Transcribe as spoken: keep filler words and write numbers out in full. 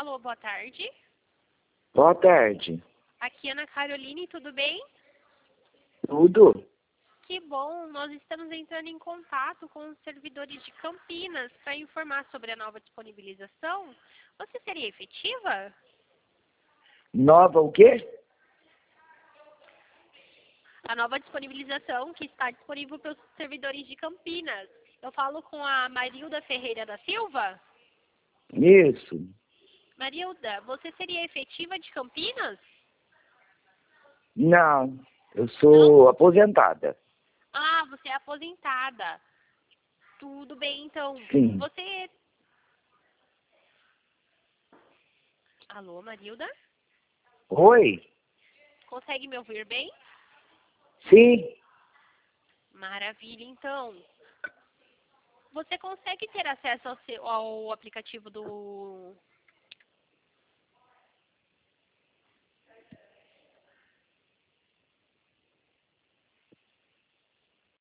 Alô, boa tarde. Boa tarde. Aqui é Ana Caroline, tudo bem? Tudo? Que bom, nós estamos entrando em contato com os servidores de Campinas para informar sobre a nova disponibilização. Você seria efetiva? Nova o quê? A nova disponibilização que está disponível para os servidores de Campinas. Eu falo com a Marilda Ferreira da Silva. Isso. Marilda, você seria efetiva de Campinas? Não, eu sou Não? aposentada. Ah, você é aposentada. Tudo bem, então. Sim. Você... Alô, Marilda? Oi? Consegue me ouvir bem? Sim. Maravilha, então. Você consegue ter acesso ao, seu, ao aplicativo do